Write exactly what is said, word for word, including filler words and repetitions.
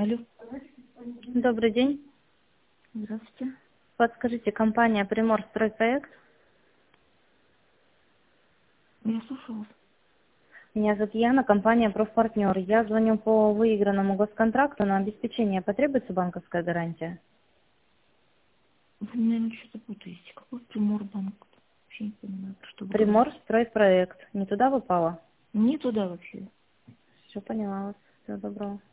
Алло. Добрый день. Здравствуйте. Подскажите, компания Приморстройпроект. Я слушаю вас. Меня зовут Яна, компания Профпартнер. Я звоню по выигранному госконтракту. На обеспечение потребуется банковская гарантия? Вы, наверное, что-то путаете. Какой Приморбанк? Вообще не понимаю, про что вы говорите. Приморстройпроект. Не туда попала? Не туда вообще. Все поняла вас. Всего доброго.